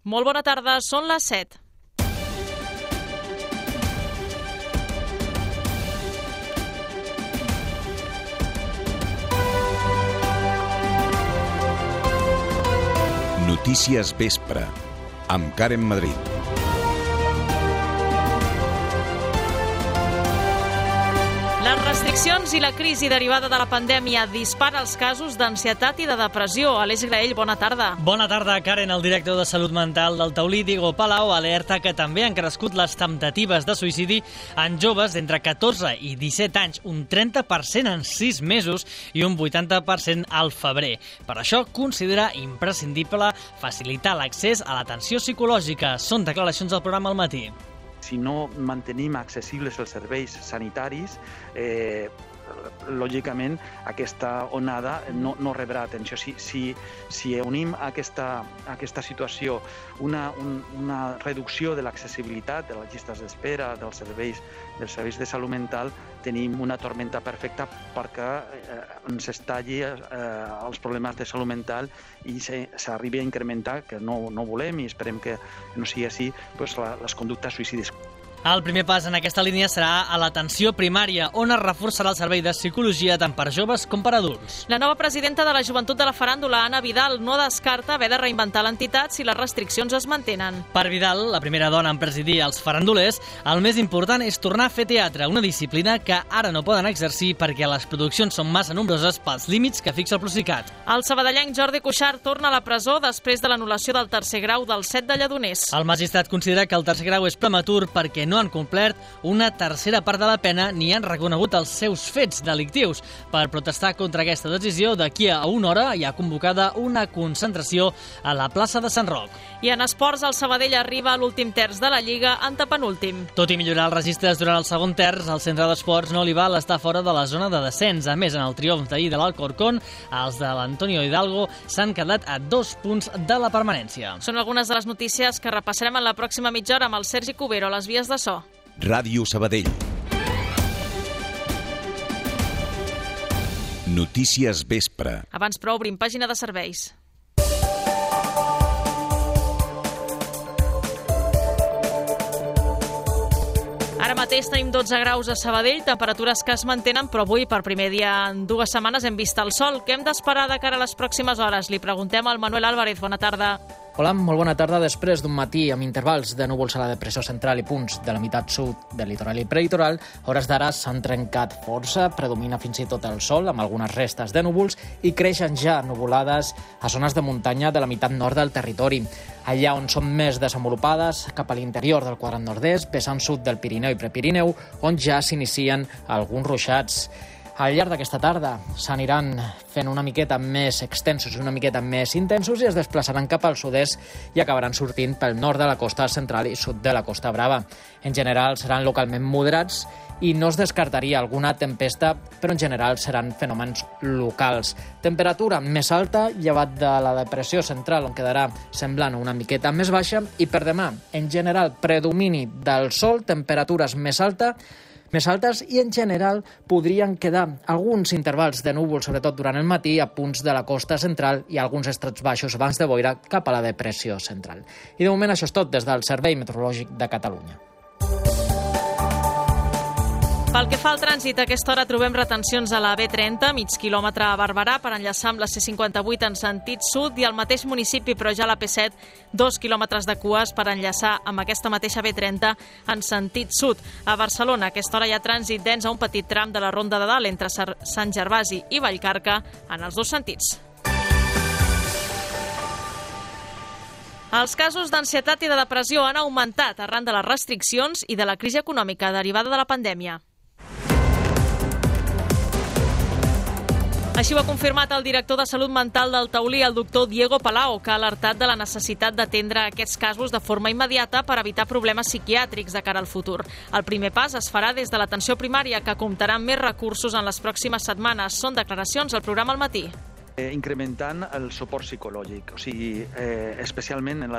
Molt bona tarda, són les 7. Notícies Vespre, amb Karen Madrid. Les restriccions i la crisi derivada de la pandèmia dispara els casos d'ansietat i de depressió. Aleix Graell, bona tarda. Bona tarda, Karen. El director de Salut Mental del Taulí, Diego Palau, alerta que també han crescut les temptatives de suïcidi en joves d'entre 14 i 17 anys, un 30% en 6 mesos i un 80% al febrer. Per això considera imprescindible facilitar l'accés a l'atenció psicològica. Són declaracions del programa Al Matí. Si no mantenim accessibles els serveis sanitaris, lògicament aquesta onada no rebrà atenció. Si unim a aquesta situació una reducció de l'accessibilitat, de les llistes d'espera, dels serveis de salut mental, tenim una tormenta perfecta perquè ens estalli els problemes de salut mental i s'arribi a incrementar, que no volem i esperem que no sigui així, les conductes suïcides. El primer pas en aquesta línia serà a l'atenció primària, on es reforçarà el servei de psicologia tant per joves com per adults. La nova presidenta de la Joventut de la Faràndula, Anna Vidal, no descarta haver de reinventar l'entitat si les restriccions es mantenen. Per Vidal, la primera dona en presidir els farandulers, el més important és tornar a fer teatre, una disciplina que ara no poden exercir perquè les produccions són massa nombroses pels límits que fixa el Procicat. El sabadellenc Jordi Cuixart torna a la presó després de l'anul·lació del tercer grau del 7 de Lledoners. El magistrat considera que el tercer grau és prematur perquè no han complert una tercera part de la pena ni han reconegut els seus fets delictius. Per protestar contra aquesta decisió, d'aquí a una hora hi ha convocada una concentració a la plaça de Sant Roc. I en esports, el Sabadell arriba a l'últim terç de la Lliga, antepenúltim. Tot i millorar els registres durant el segon terç, el centre d'esports no li val estar fora de la zona de descens. A més, en el triomf d'ahir de l'Alcorcón, els de l'Antonio Hidalgo s'han quedat a 2 punts de la permanència. Són algunes de les notícies que repassarem en la pròxima mitja hora amb el Sergi Cubero a les vies de so. Ràdio Sabadell. Notícies Vespre. Abans, però, obrim pàgina de serveis. Ara mateix tenim 12 graus a Sabadell, temperatures que es mantenen, però avui, per primer dia en 2 setmanes, hem vist el sol. Què hem d'esperar de cara a les pròximes hores? Li preguntem al Manuel Álvarez. Bona tarda. Hola, molt bona tarda. Després d'un matí amb intervals de núvols a la depressió central i punts de la meitat sud del litoral i prelitoral, a hores d'ara s'han trencat força, predomina fins i tot el sol amb algunes restes de núvols i creixen ja nuvolades a zones de muntanya de la meitat nord del territori. Allà on són més desenvolupades, cap a l'interior del quadrant nord-est, vessant sud del Pirineu i Prepirineu, on ja s'inicien alguns ruixats. Al llarg d'aquesta tarda s'aniran fent una miqueta més extensos i una miqueta més intensos i es desplaçaran cap al sud-est i acabaran sortint pel nord de la costa central i sud de la Costa Brava. En general seran localment moderats i no es descartaria alguna tempesta, però en general seran fenòmens locals. Temperatura més alta, llevat de la depressió central, on quedarà semblant una miqueta més baixa, i per demà, en general, predomini del sol, temperatures més altes i, en general, podrien quedar alguns intervals de núvols, sobretot durant el matí, a punts de la costa central i alguns estrats baixos abans de boira cap a la depressió central. I de moment això és tot des del Servei Meteorològic de Catalunya. Pel que fa al trànsit, a aquesta hora trobem retencions a la B30, mig quilòmetre a Barberà, per enllaçar amb la C58 en sentit sud, i al mateix municipi, però ja a la P7, 2 quilòmetres de cues per enllaçar amb aquesta mateixa B30 en sentit sud. A Barcelona, a aquesta hora hi ha trànsit dens a un petit tram de la Ronda de Dalt entre Sant Gervasi i Vallcarca en els dos sentits. Els casos d'ansietat i de depressió han augmentat arran de les restriccions i de la crisi econòmica derivada de la pandèmia. Així ho ha confirmat el director de Salut Mental del Taulí, el doctor Diego Palau, que ha alertat de la necessitat d'atendre aquests casos de forma immediata per evitar problemes psiquiàtrics de cara al futur. El primer pas es farà des de l'atenció primària, que comptarà amb més recursos en les pròximes setmanes. Són declaracions al programa Al Matí. Incrementant el suport psicològic, o sigui, especialment en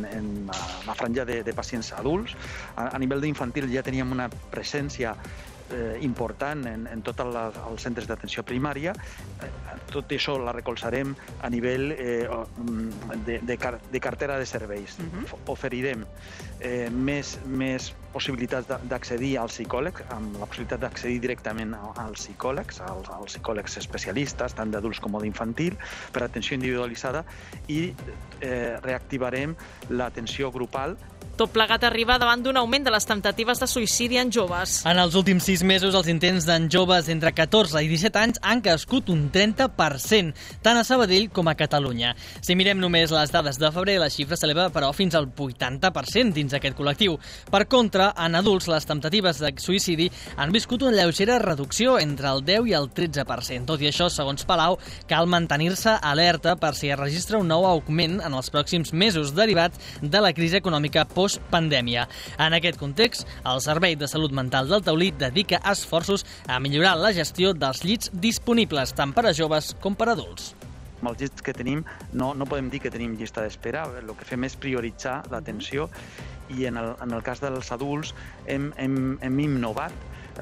la franja de pacients adults. A nivell d'infantil ja teníem una presència important en tots els centres d'atenció primària. Tot això la recolzarem a nivell de cartera de serveis. Oferirem més possibilitats d'accedir als psicòlegs, amb la possibilitat d'accedir directament als psicòlegs especialistes, tant d'adults com d'infantil, per atenció individualitzada, i reactivarem l'atenció grupal. Tot plegat arriba davant d'un augment de les temptatives de suïcidi en joves. En els últims 6 mesos, els intents d'en joves entre 14 i 17 anys han crescut un 30%, tant a Sabadell com a Catalunya. Si mirem només les dades de febrer, la xifra s'eleva, però, fins al 80% dins aquest col·lectiu. Per contra, en adults, les temptatives de suïcidi han viscut una lleugera reducció entre el 10 i el 13%. Tot i això, segons Palau, cal mantenir-se alerta per si es registra un nou augment en els pròxims mesos derivats de la crisi econòmica post-pandèmia. En aquest context, el Servei de Salut Mental del Taulí dedica esforços a millorar la gestió dels llits disponibles, tant per a joves com per a adults. Amb els llits que tenim, no podem dir que tenim llista d'espera. El que fem és prioritzar l'atenció, i en el cas dels adults hem innovat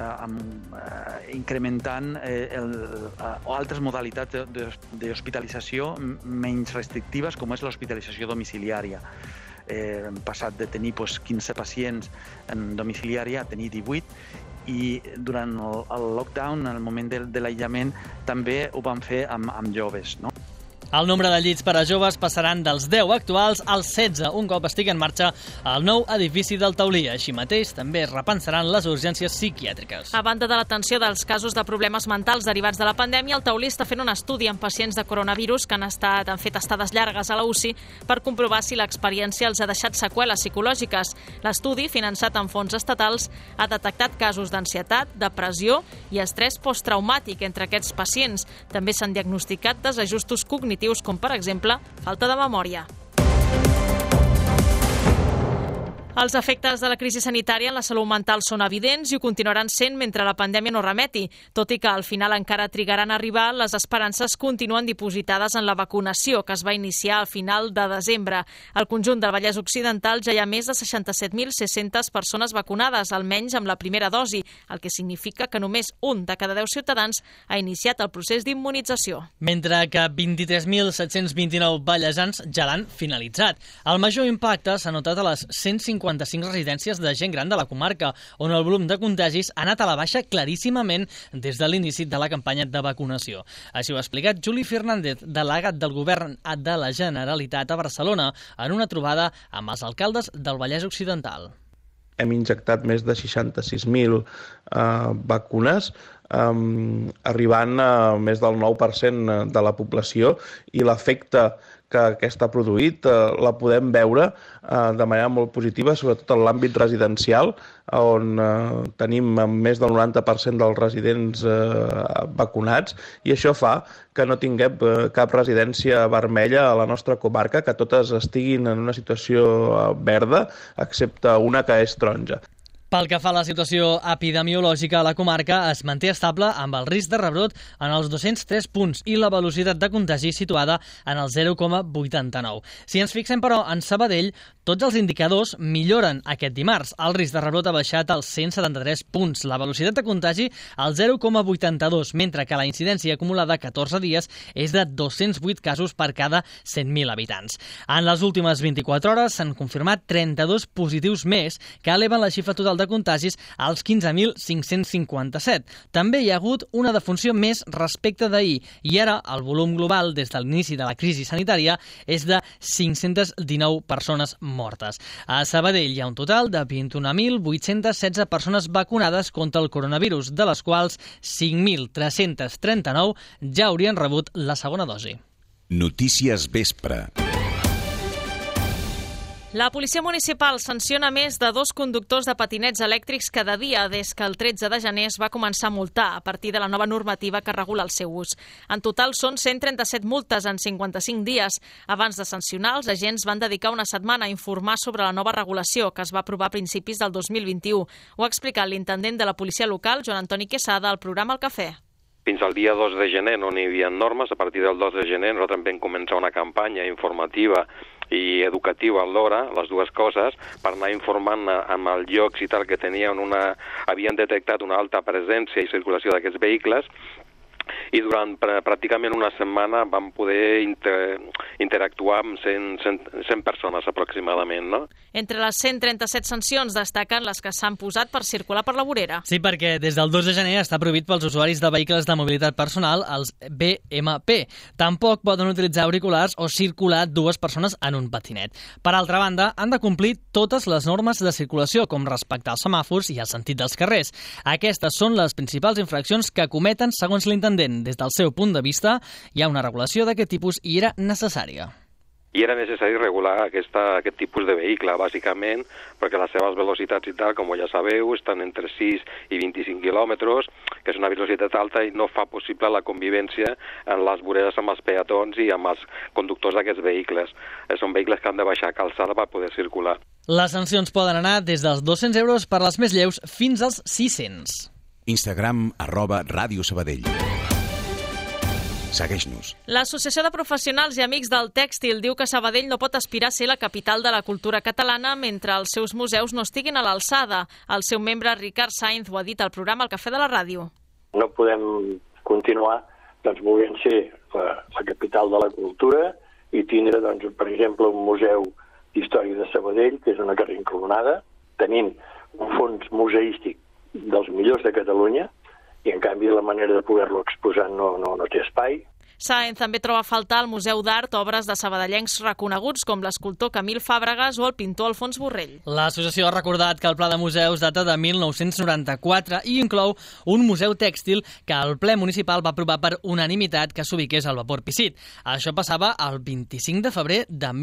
incrementant altres modalitats d'hospitalització menys restrictives, com és l'hospitalització domiciliària. Hem passat de tenir 15 pacients en domiciliària a tenir 18, i durant el lockdown, en el moment de l'aïllament, també ho vam fer amb joves, no? El nombre de llits per a joves passaran dels 10 actuals als 16, un cop estigui en marxa el nou edifici del Taulí. Així mateix, també es repensaran les urgències psiquiàtriques. A banda de l'atenció dels casos de problemes mentals derivats de la pandèmia, el Taulí està fent un estudi amb pacients de coronavirus que han fet estades llargues a la UCI per comprovar si l'experiència els ha deixat seqüeles psicològiques. L'estudi, finançat amb fons estatals, ha detectat casos d'ansietat, depressió i estrès posttraumàtic entre aquests pacients. També s'han diagnosticat desajustos cognitius, com per exemple falta de memòria. Els efectes de la crisi sanitària en la salut mental són evidents i ho continuaran sent mentre la pandèmia no remeti. Tot i que al final encara trigaran a arribar, les esperances continuen dipositades en la vacunació, que es va iniciar al final de desembre. Al conjunt del Vallès Occidental ja hi ha més de 67.600 persones vacunades, almenys amb la primera dosi, el que significa que només un de cada 10 ciutadans ha iniciat el procés d'immunització. Mentre que 23.729 vallesans ja l'han finalitzat. El major impacte s'ha notat a les 155 residències de gent gran de la comarca, on el volum de contagis ha anat a la baixa claríssimament des de l'inici de la campanya de vacunació. Així ho ha explicat Juli Fernández, delegat del Govern de la Generalitat a Barcelona, en una trobada amb els alcaldes del Vallès Occidental. Hem injectat més de 66.000 vacunes, arribant a més del 9% de la població, i l'efecte que aquesta ha produït la podem veure de manera molt positiva, sobretot en l'àmbit residencial, on tenim més del 90% dels residents vacunats, i això fa que no tinguem cap residència vermella a la nostra comarca, que totes estiguin en una situació verda, excepte una que és taronja. Pel que fa a la situació epidemiològica a la comarca, es manté estable amb el risc de rebrot en els 203 punts i la velocitat de contagi situada en el 0,89. Si ens fixem, però, en Sabadell, tots els indicadors milloren aquest dimarts. El risc de rebrot ha baixat als 173 punts, la velocitat de contagi al 0,82, mentre que la incidència acumulada a 14 dies és de 208 casos per cada 100.000 habitants. En les últimes 24 hores s'han confirmat 32 positius més, que eleven la xifra total de contagis als 15.557. També hi ha hagut una defunció més respecte d'ahir, i ara el volum global des de l'inici de la crisi sanitària és de 519 persones mortes. A Sabadell hi ha un total de 21.816 persones vacunades contra el coronavirus, de les quals 5.339 ja haurien rebut la segona dosi. Notícies Vespre. La policia municipal sanciona més de 2 conductors de patinets elèctrics cada dia des que el 13 de gener es va començar a multar a partir de la nova normativa que regula el seu ús. En total són 137 multes en 55 dies. Abans de sancionar, els agents van dedicar una setmana a informar sobre la nova regulació que es va aprovar a principis del 2021. Ho ha explicat l'intendent de la policia local, Joan Antoni Quesada, al programa El Cafè. Fins al dia 2 de gener no n'hi havia normes. A partir del 2 de gener nosaltres vam començar una campanya informativa i educatiu alhora, les dues coses, per anar informant amb els llocs i tal que havien detectat una alta presència i circulació d'aquests vehicles, i durant pràcticament una setmana vam poder interactuar amb 100 persones aproximadament, no? Entre les 137 sancions destaquen les que s'han posat per circular per la vorera. Sí, perquè des del 2 de gener està prohibit pels usuaris de vehicles de mobilitat personal, els BMP. Tampoc poden utilitzar auriculars o circular dues persones en un patinet. Per altra banda, han de complir totes les normes de circulació, com respectar els semàfors i el sentit dels carrers. Aquestes són les principals infraccions que cometen segons l'intendent. Des del seu punt de vista, hi ha una regulació d'aquest tipus i era necessària. I era necessari regular aquest tipus de vehicle, bàsicament, perquè les seves velocitats i tal, com ja sabeu, estan entre 6 i 25 quilòmetres, que és una velocitat alta i no fa possible la convivència en les voreres amb els peatons i amb els conductors d'aquests vehicles. Són vehicles que han de baixar calçada per poder circular. Les sancions poden anar des dels 200 euros per les més lleus fins als 600. Instagram @Ràdio Sabadell. Segueix-nos. L'Associació de Professionals i Amics del Tèxtil diu que Sabadell no pot aspirar a ser la capital de la cultura catalana mentre els seus museus no estiguin a l'alçada. El seu membre, Ricard Sainz, ho ha dit al programa El Cafè de la Ràdio. No podem continuar volent ser la capital de la cultura i tindre, per exemple, un museu d'història de Sabadell, que és una carrer inclonada, tenint un fons museístic dels millors de Catalunya, i en canvi la manera de poder-lo exposar no té espai. Sáenz també troba a faltar al Museu d'Art obres de sabadellencs reconeguts com l'escultor Camil Fàbregas o el pintor Alfons Borrell. L'associació ha recordat que el pla de museus data de 1994 i inclou un museu tèxtil que el ple municipal va aprovar per unanimitat que s'ubiqués al Vapor Pissit. Això passava el 25 de febrer de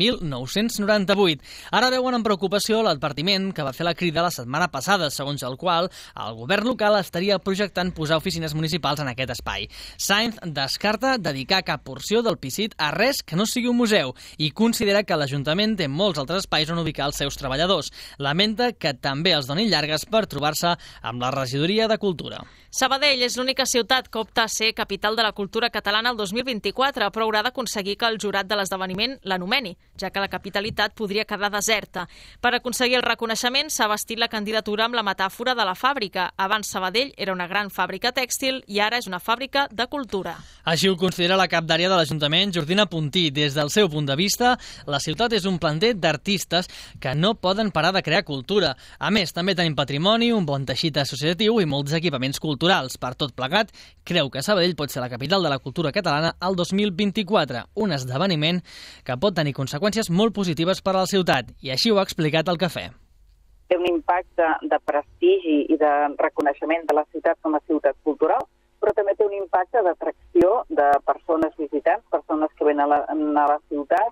1998. Ara veuen amb preocupació l'advertiment que va fer la Crida la setmana passada, segons el qual el govern local estaria projectant posar oficines municipals en aquest espai. Sáenz descarta dedicar cap porció del Pissit a res que no sigui un museu i considera que l'Ajuntament té molts altres espais on ubicar els seus treballadors. Lamenta que també els donin llargues per trobar-se amb la regidoria de Cultura. Sabadell és l'única ciutat que opta a ser capital de la cultura catalana el 2024, però haurà d'aconseguir que el jurat de l'esdeveniment l'anomeni, ja que la capitalitat podria quedar deserta. Per aconseguir el reconeixement s'ha vestit la candidatura amb la metàfora de la fàbrica. Abans Sabadell era una gran fàbrica tèxtil i ara és una fàbrica de cultura. Així ho considera la cap d'àrea de l'Ajuntament, Jordina Puntí. Des del seu punt de vista, la ciutat és un planter d'artistes que no poden parar de crear cultura. A més, també tenim patrimoni, un bon teixit associatiu i molts equipaments culturals. Per tot plegat, creu que Sabadell pot ser la capital de la cultura catalana el 2024, un esdeveniment que pot tenir conseqüències molt positives per a la ciutat, i així ho ha explicat al Cafè. Té un impacte de prestigi i de reconeixement de la ciutat com a ciutat cultural, però també té un impacte d'atracció de persones visitants, persones que venen a la ciutat,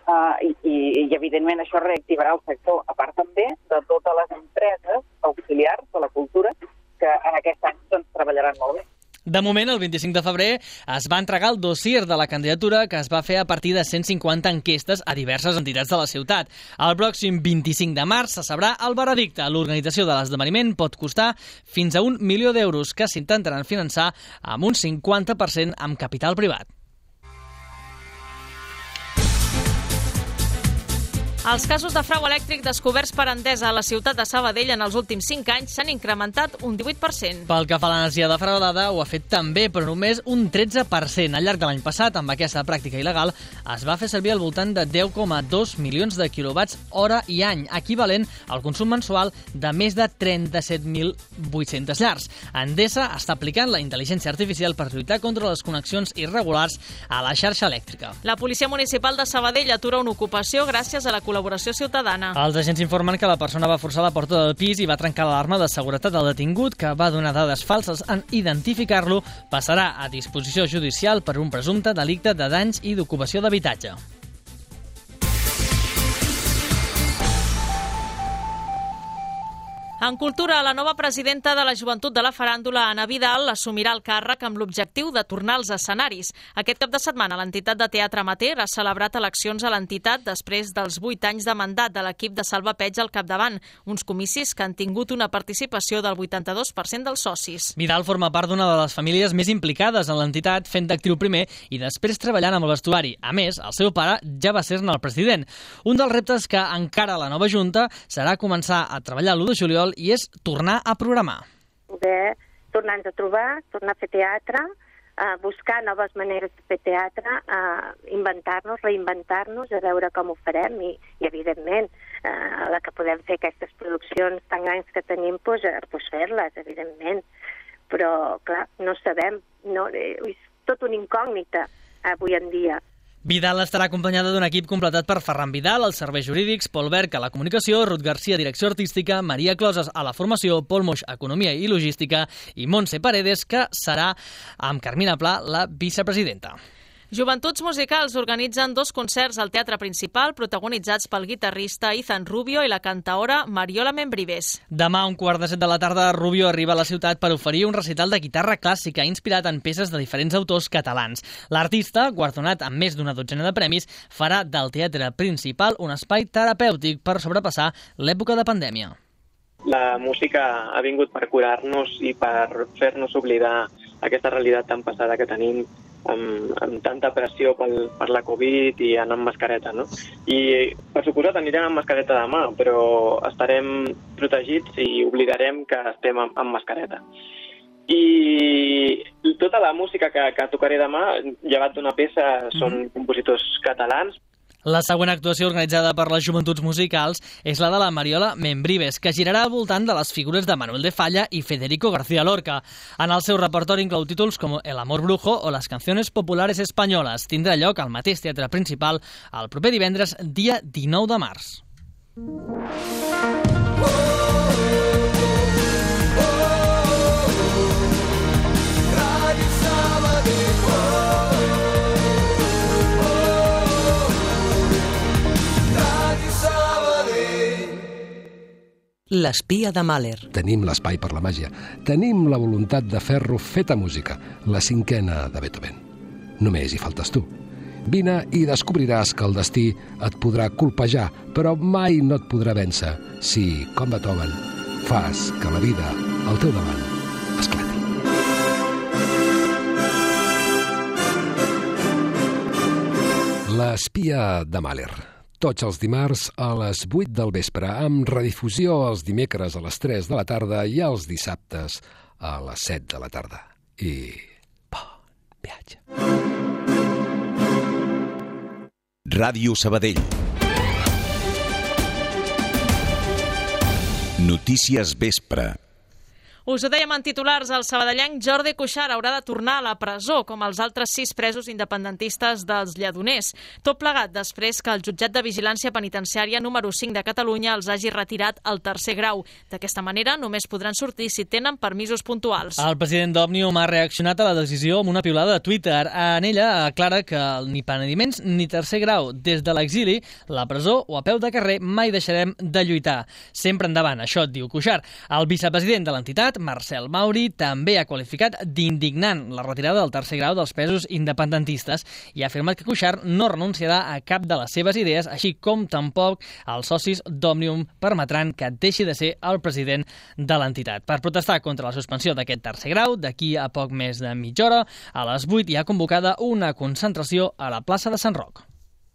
i evidentment això reactivarà el sector, a part també de totes les empreses auxiliars de la cultura que en aquest any treballaran molt bé. De moment, el 25 de febrer es va entregar el dossier de la candidatura que es va fer a partir de 150 enquestes a diverses entitats de la ciutat. El pròxim 25 de març se sabrà el veredicte. L'organització de l'esdeveniment pot costar fins a €1 milió que s'intentaran finançar amb un 50% amb capital privat. Els casos de frau elèctric descoberts per Endesa a la ciutat de Sabadell en els últims 5 anys s'han incrementat un 18%. Pel que fa a l'energia defraudada, ho ha fet també, però només un 13%. Al llarg de l'any passat, amb aquesta pràctica il·legal, es va fer servir al voltant de 10,2 milions de quilowatts hora i any, equivalent al consum mensual de més de 37.800 llars. Endesa està aplicant la intel·ligència artificial per lluitar contra les connexions irregulars a la xarxa elèctrica. La Policia Municipal de Sabadell atura una ocupació gràcies a la col·laboració ciutadana. Els agents informen que la persona va forçar la porta del pis i va trencar l'alarma de seguretat del detingut, que va donar dades falses en identificar-lo. Passarà a disposició judicial per un presumpte delicte de danys i d'ocupació d'habitatge. En cultura, la nova presidenta de la Joventut de la Faràndula, Anna Vidal, assumirà el càrrec amb l'objectiu de tornar als escenaris. Aquest cap de setmana, l'entitat de teatre amateur ha celebrat eleccions a l'entitat després dels 8 anys de mandat de l'equip de Salva Peig al capdavant, uns comicis que han tingut una participació del 82% dels socis. Vidal forma part d'una de les famílies més implicades en l'entitat, fent d'actriu primer i després treballant amb el vestuari. A més, el seu pare ja va ser-ne el president. Un dels reptes que encara la nova Junta serà començar a treballar l'1 de juliol i és tornar a programar. Poder tornar-nos a trobar, tornar a fer teatre, buscar noves maneres de fer teatre, inventar-nos, reinventar-nos, a veure com ho farem i evidentment, la que podem fer aquestes produccions tan grans que tenim, doncs fer-les, evidentment. Però, clar, no sabem, és tot una incògnita avui en dia. Vidal estarà acompanyada d'un equip completat per Ferran Vidal, als serveis jurídics, Pol Berg a la comunicació, Ruth Garcia, direcció artística, Maria Closes a la formació, Pol Moix, economia i logística i Montse Paredes, que serà amb Carmina Pla la vicepresidenta. Joventuts Musicals organitzen 2 concerts al Teatre Principal protagonitzats pel guitarrista Ethan Rubio i la cantaora Mariola Membrives. Demà, a 1:15 de la tarda, Rubio arriba a la ciutat per oferir un recital de guitarra clàssica inspirat en peces de diferents autors catalans. L'artista, guardonat amb més d'una dotzena de premis, farà del Teatre Principal un espai terapèutic per sobrepassar l'època de pandèmia. La música ha vingut per curar-nos i per fer-nos oblidar aquesta realitat tan pesada que tenim amb tanta pressió per la Covid i anar amb mascareta, no? I, per suposat, anirem amb mascareta demà, però estarem protegits i oblidarem que estem amb mascareta. I tota la música que tocaré demà, llevat d'una peça, són compositors catalans. La següent actuació organitzada per les Joventuts Musicals és la de la Mariola Membrives, que girarà al voltant de les figures de Manuel de Falla i Federico García Lorca. En el seu repertori inclou títols com El amor brujo o Les canciones populares españolas. Tindrà lloc al mateix Teatre Principal el proper divendres, dia 19 de març. L'espia de Mahler. Tenim l'espai per la màgia. Tenim la voluntat de fer-lo feta música, la 5a de Beethoven. Només hi faltes tu. Vine i descobriràs que el destí et podrà colpejar, però mai no et podrà vèncer si, com Beethoven, fas que la vida al teu davant esclati. L'espia de Mahler. Tots els dimarts a les 8 del vespre, amb redifusió els dimecres a les 3 de la tarda i els dissabtes a les 7 de la tarda. I bon viatge. Ràdio Sabadell. Notícies Vespre. Us ho dèiem en titulars, el sabadellenc Jordi Cuixart haurà de tornar a la presó, com els altres 6 presos independentistes dels Lledoners. Tot plegat després que el jutjat de vigilància penitenciària número 5 de Catalunya els hagi retirat el 3è grau. D'aquesta manera només podran sortir si tenen permisos puntuals. El president d'Òmnium ha reaccionat a la decisió amb una piulada de Twitter. En ella aclara que ni penediments ni 3è grau. Des de l'exili, la presó o a peu de carrer mai deixarem de lluitar. Sempre endavant, això diu Cuixart. El vicepresident de l'entitat, Marcel Mauri, també ha qualificat d'indignant la retirada del 3è grau dels presos independentistes i ha afirmat que Cuixart no renunciarà a cap de les seves idees, així com tampoc els socis d'Òmnium permetran que deixi de ser el president de l'entitat. Per protestar contra la suspensió d'aquest 3è grau, d'aquí a poc més de mitja hora, a les 8 hi ha convocada una concentració a la plaça de Sant Roc.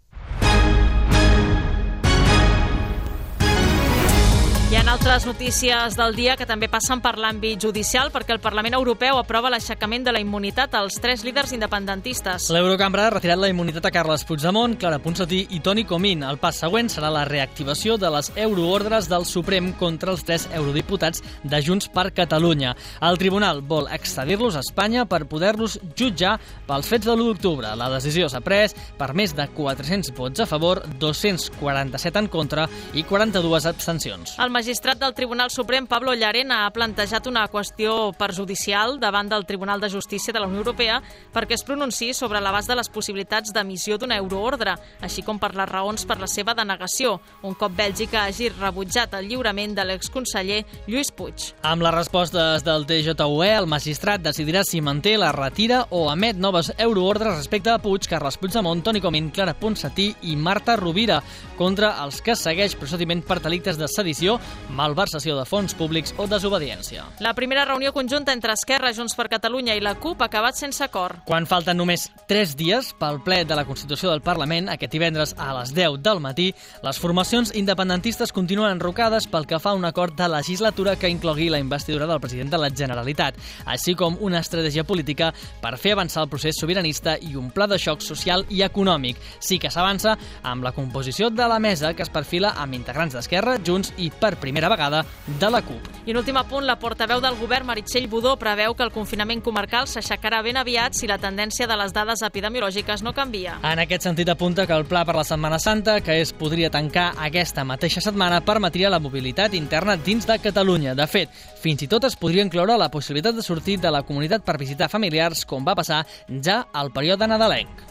Hi ha altres notícies del dia que també passen per l'àmbit judicial perquè el Parlament Europeu aprova l'aixecament de la immunitat als 3 líders independentistes. L'Eurocambra ha retirat la immunitat a Carles Puigdemont, Clara Ponsatí i Toni Comín. El pas següent serà la reactivació de les euroordres del Suprem contra els 3 eurodiputats de Junts per Catalunya. El tribunal vol excedir-los a Espanya per poder-los jutjar pels fets de l'1 d'octubre. La decisió s'ha pres per més de 400 vots a favor, 247 en contra i 42 abstencions. El magistrat magistrat del Tribunal Suprem, Pablo Llarena, ha plantejat una qüestió perjudicial davant del Tribunal de Justícia de la Unió Europea perquè es pronunciï sobre l'abast de les possibilitats d'emissió d'una euroordre, així com per les raons per la seva denegació, un cop Bèlgica hagi rebutjat el lliurament de l'exconseller Lluís Puig. Amb les respostes del TJUE, el magistrat decidirà si manté, la retira o emet noves euroordres respecte a Puig, Carles Puigdemont, Toni Comín, Clara Ponsatí i Marta Rovira, contra els que segueix procediment per delictes de sedició, malversació de fons públics o desobediència. La primera reunió conjunta entre Esquerra, Junts per Catalunya i la CUP ha acabat sense acord. Quan falten només 3 dies pel ple de la Constitució del Parlament, aquest divendres a les 10 del matí, les formacions independentistes continuen enrocades pel que fa a un acord de legislatura que inclogui la investidura del president de la Generalitat, així com una estratègia política per fer avançar el procés sobiranista i un pla de xoc social i econòmic. Sí que s'avança amb la composició de la mesa que es perfila amb integrants d'Esquerra, Junts i, per primera vegada, de la CUP. I un últim apunt, la portaveu del govern, Meritxell Budó, preveu que el confinament comarcal s'aixecarà ben aviat si la tendència de les dades epidemiològiques no canvia. En aquest sentit, apunta que el pla per la Setmana Santa, que es podria tancar aquesta mateixa setmana, permetria la mobilitat interna dins de Catalunya. De fet, fins i tot es podria incloure la possibilitat de sortir de la comunitat per visitar familiars, com va passar ja al període nadalenc.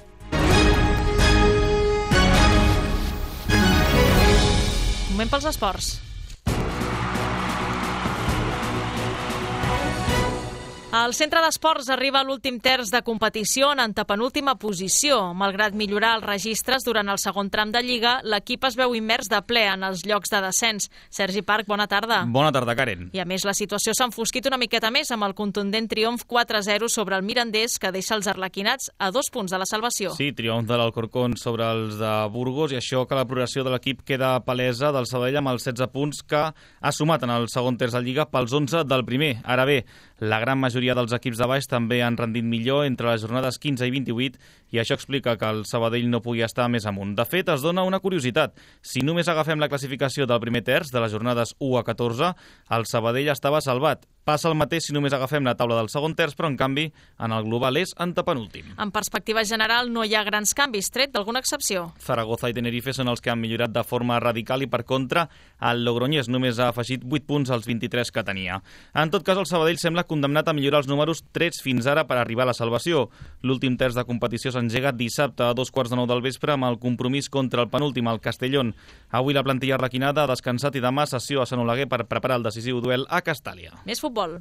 Moment pels esports. El centre d'esports arriba a l'últim terç de competició en antepenúltima posició. Malgrat millorar els registres durant el segon tram de Lliga, l'equip es veu immers de ple en els llocs de descens. Sergi Parc, bona tarda. Bona tarda, Karen. I a més, la situació s'ha enfosquit una miqueta més amb el contundent triomf 4-0 sobre el Mirandés, que deixa els arlequinats a 2 punts de la salvació. Sí, triomf de l'Alcorcón sobre els de Burgos, i això que la progressió de l'equip queda palesa del Sabadell amb els 16 punts que ha sumat en el segon terç de Lliga pels 11 del primer. Ara bé, la gran majoria dels equips de baix també han rendit millor entre les jornades 15 i 28 i això explica que el Sabadell no pugui estar més amunt. De fet, es dona una curiositat. Si només agafem la classificació del primer terç, de les jornades 1 a 14, el Sabadell estava salvat. Passa el mateix si només agafem la taula del segon terç, però en canvi, en el global és antepenúltim. En perspectiva general, no hi ha grans canvis, tret d'alguna excepció. Zaragoza i Tenerife són els que han millorat de forma radical i, per contra, el Logroñés només ha afegit 8 punts als 23 que tenia. En tot cas, el Sabadell sembla condemnat a millorar els números trets fins ara per arribar a la salvació. L'últim terç de competició s'engega dissabte a 2:45 del vespre amb el compromís contra el penúltim, el Castellón. Avui la plantilla arlequinada ha descansat i demà sessió a Sant Oleguer per preparar el decisiu duel a Castàlia. Més futbol.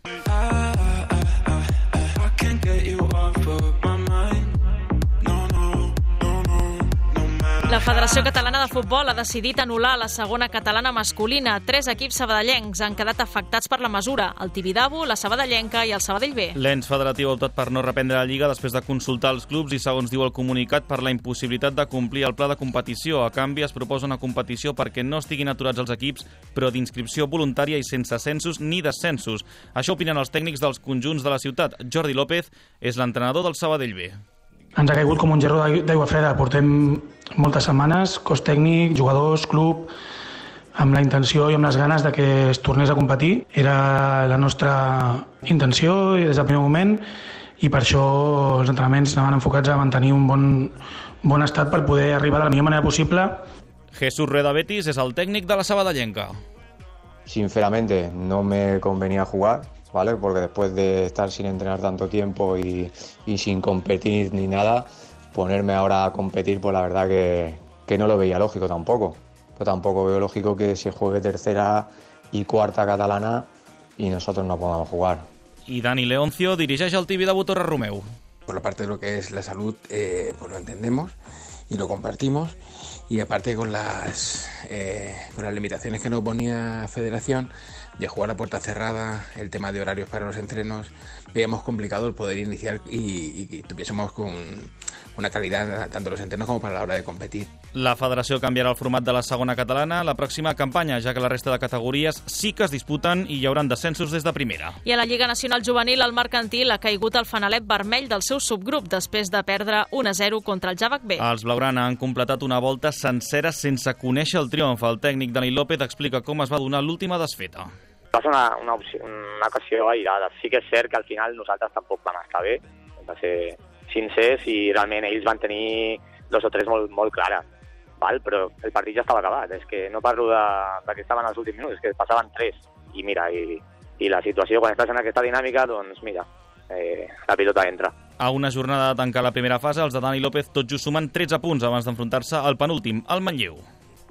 La Federació Catalana de Futbol ha decidit anul·lar la segona catalana masculina. 3 equips sabadellencs han quedat afectats per la mesura: el Tibidabo, la Sabadellenca i el Sabadell B. L'ens federatiu ha optat per no reprendre la Lliga després de consultar els clubs i, segons diu el comunicat, per la impossibilitat de complir el pla de competició. A canvi, es proposa una competició perquè no estiguin aturats els equips, però d'inscripció voluntària i sense ascensos ni descensos. Això opinen els tècnics dels conjunts de la ciutat. Jordi López és l'entrenador del Sabadell B. Ens ha caigut com un gerro d'aigua freda. Portem moltes setmanes, cos tècnic, jugadors, club, amb la intenció i amb les ganes de que es tornés a competir. Era la nostra intenció des del primer moment i per això els entrenaments anaven enfocats a mantenir un bon estat per poder arribar de la millor manera possible. Jesús Rueda Betis és el tècnic de la Sabadellenca. Sinceramente, no me convenía jugar, ¿vale? Porque después de estar sin entrenar tanto tiempo y sin competir ni nada, ponerme ahora a competir, pues la verdad que no lo veía lógico tampoco. Pero tampoco veo lógico que se juegue tercera y cuarta catalana y nosotros no podamos jugar. Y Dani Leoncio dirigeix el Tibidabo Torre Romeu. Por la parte de lo que es la salud, pues lo entendemos y lo compartimos. Y aparte con las limitaciones que nos ponía Federación, de jugar a puerta cerrada, el tema de horarios para los entrenos, veíamos complicado el poder iniciar y tuviésemos con una calidad tanto los entrenos como para la hora de competir. La federació canviarà el format de la segona catalana la pròxima campanya, ja que la resta de categories sí que es disputen i hi haurà descensos des de primera. I a la Lliga Nacional Juvenil, el Mercantil ha caigut al fanalet vermell del seu subgrup després de perdre 1-0 contra el Javac B. Els blaugrana han completat una volta sencera sense conèixer el triomf. El tècnic Dani López explica com es va donar l'última desfeta. Va ser una ocasió aïrada. Sí que és cert que al final nosaltres tampoc vam estar bé. Hem de ser sincers i realment ells van tenir 2 o 3 molt clares. però el partit ja estava acabat. És que no parlo de que estaven als últims minuts, és que passaven 3. I mira, i la situació, quan estàs en aquesta dinàmica, doncs mira, la pilota entra. A una jornada de tancar la primera fase, els de Dani López tot just sumen 13 punts abans d'enfrontar-se al penúltim, el Manlleu.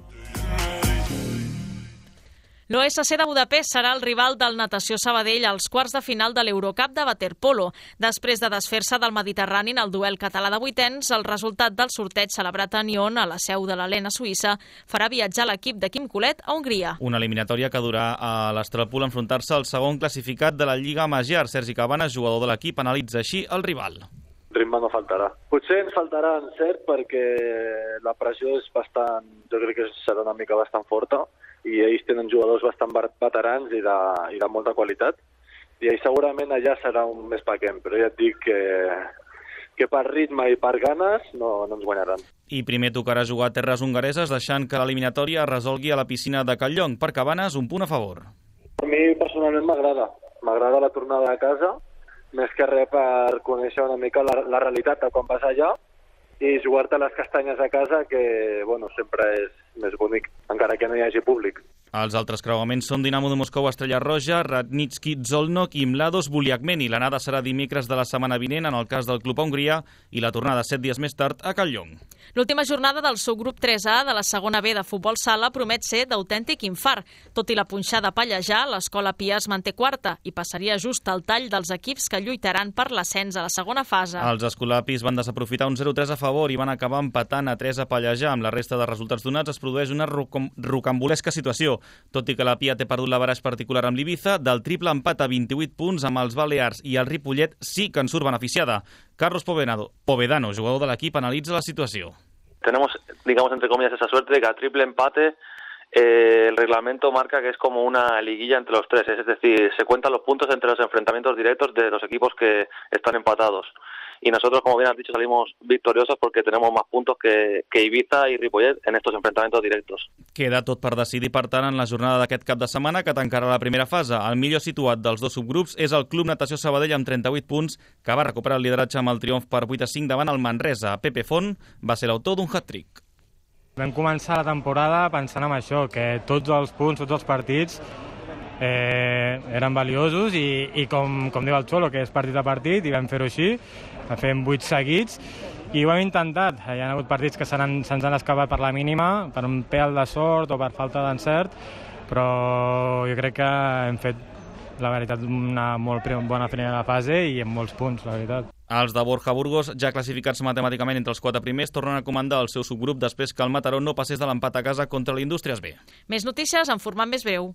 L'OSC de Budapest serà el rival del Natació Sabadell als quarts de final de l'Eurocup de waterpolo. Després de desfer-se del Mediterrani en el duel català de vuitens, el resultat del sorteig celebrat a Nyon, a la seu de l'Helena Suïssa, farà viatjar l'equip de Quim Colet a Hongria. Una eliminatòria que durà a l'Estralpool enfrontar-se al segon classificat de la Lliga Magyar. Sergi Cabanes, jugador de l'equip, analitza així el rival. Ritme no faltarà. Potser ens faltarà encert perquè la pressió és bastant, jo crec que serà una mica bastant forta, i ells tenen jugadors bastant veterans i de molta qualitat, i segurament allà serà un més paquem, però ja et dic que per ritme i per ganes no ens guanyaran. I primer tocarà jugar a terres hongareses, deixant que l'eliminatòria es resolgui a la piscina de Calllong. Per Cabanes, un punt a favor. A mi personalment m'agrada la tornada a casa, més que res per conèixer una mica la realitat de quan vas allà i jugar-te les castanyes a casa, que sempre és més bonic, encara que no hi hagi públic. Els altres creuaments són Dinamo de Moscou, Estrella Roja, Radnitsky, Zolnok i Mlados Buliakmeni. L'anada serà dimecres de la setmana vinent en el cas del club a Hongria i la tornada 7 dies més tard a Calllong. L'última jornada del subgrup 3A de la segona B de futbol sala promet ser d'autèntic infart. Tot i la punxada a pallejar, l'Escola Pia es manté quarta i passaria just al tall dels equips que lluitaran per l'ascens a la segona fase. Els escolapis van desaprofitar un 0-3 a favor i van acabar empatant a 3 a pallejar. Amb la resta de resultats donats es produeix una rocambolesca situació. Tot i que la Pia té perdut l'averaix particular amb l'Ibiza, del triple empat a 28 punts amb els Balears i el Ripollet sí que en surt beneficiada. Carlos Povedano, jugador de l'equip, analitza la situació. Tenemos, digamos, entre comillas, esa suerte de que a triple empate el reglamento marca que es como una liguilla entre los tres, es decir, se cuentan los puntos entre los enfrentamientos directos de los equipos que están empatados. Y nosotros, como bien has dicho, salimos victoriosos porque tenemos más puntos que Ibiza y Ripollet en estos enfrentamientos directos. Queda tot per decidir, per tant, en la jornada d'aquest cap de setmana que tancarà la primera fase. El millor situat dels dos subgrups és el Club Natació Sabadell amb 38 punts, que va recuperar el lideratge amb el triomf per 8-5 davant el Manresa. Pepe Font va ser l'autor d'un hat-trick. Vam començar la temporada pensant en això, que tots els punts, tots els partits eren valiosos i com diu el Xolo, que és partit a partit, i vam fer-ho així, fem 8 seguits i ho hem intentat. Hi ha hagut partits que se'ns han escapat per la mínima, per un pèl de sort o per falta d'encert, però jo crec que hem fet, la veritat, una molt bona primera fase i amb molts punts, la veritat. Els de Borja Burgos, ja classificats matemàticament entre els 4 primers, tornen a comandar el seu subgrup després que el Mataró no passés de l'empat a casa contra l'Indústries B. Més notícies en format més breu.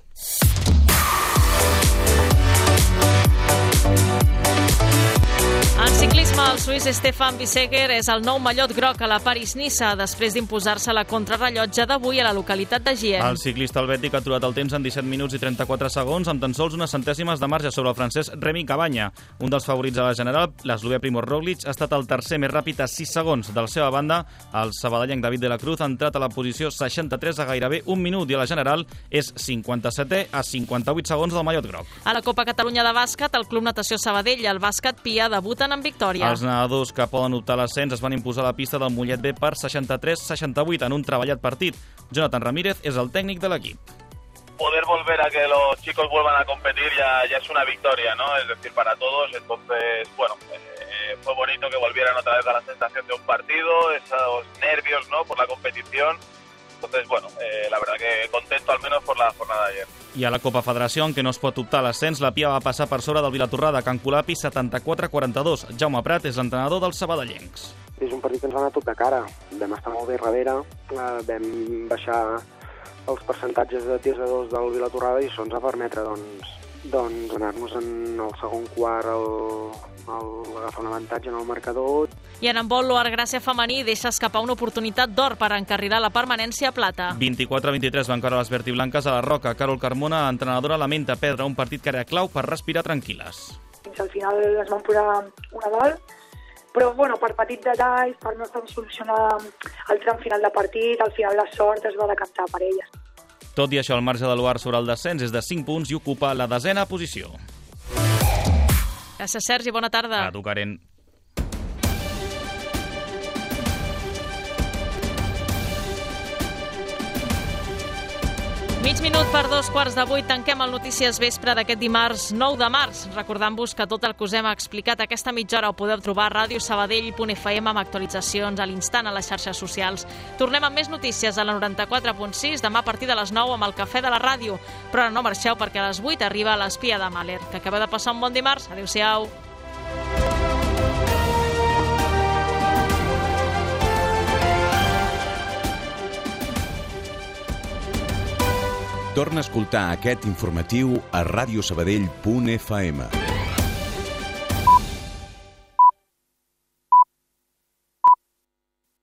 En ciclisme, el suís Stefan Bissegger és el nou mallot groc a la París-Niça després d'imposar-se la contrarrellotge d'avui a la localitat de Gien. El ciclista helvètic ha aturat el temps en 17 minuts i 34 segons amb tan sols unes centèsimes de marge sobre el francès Remy Cabanya. Un dels favorits a la general, l'eslovè Primož Roglič, ha estat el tercer més ràpid a 6 segons. De la seva banda, el sabadellenc David de la Cruz ha entrat a la posició 63 a gairebé un minut i a la general és 57è a 58 segons del mallot groc. A la Copa Catalunya de bàsquet, el Club Natació Sabadell i el Bàsquet Pia debuten en victòria. Els nedadors que poden optar a l'ascens es van imposar a la pista del Mollet B per 63-68 en un treballat partit. Jonathan Ramírez és el tècnic de l'equip. Poder volver a que los chicos vuelvan a competir ya es una victoria, ¿no? Es decir, para todos. Entonces, bueno, fue bonito que volvieran otra vez a la sensación de un partido, esos nervios, ¿no? Por la competición. Entonces, bueno, la verdad que contento al menos por la jornada de ayer. I a la Copa Federació, en què no es pot optar a l'ascens, la Pia va passar per sobre del Vilatorrà de Can Colapi 74-42. Jaume Prat és l'entrenador dels sabadellencs. És un partit que ens va anar tot de cara. Vam estar molt bé darrere, vam baixar els percentatges de tirs de dos del Vilatorrada i això ens va permetre doncs anar-nos en el segon quart agafar un avantatge en el marcador. I en handbol, l'Oar Gràcia femení deixa escapar una oportunitat d'or per encarrilar la permanència a plata. 24-23 van caure les vertiblanques a la Roca. Carol Carmona, entrenadora, lamenta perdre un partit que era clau per respirar tranquil·les. Fins al final es van posar una dalt, però bueno, per petits detalls, per no solucionar el tram final de partit, al final la sort es va decantar per elles. Tot i això, el marge de l'Oar sobre el descens és de 5 punts i ocupa la 10a posició. Gràcies, Sergi. Bona tarda. A tu, Karen. Mig minut per 2:15, tanquem el Notícies Vespre d'aquest dimarts 9 de març. Recordant-vos que tot el que us hem explicat aquesta mitja hora ho podeu trobar a radiosabadell.fm amb actualitzacions a l'instant a les xarxes socials. Tornem amb més notícies a la 94.6 demà a partir de les 9 amb el Cafè de la Ràdio. Però ara no marxeu perquè a les 8 arriba l'Espia de Mahler. Que acabeu de passar un bon dimarts. Adéu-siau. Torna a escoltar aquest informatiu a radiosabadell.fm.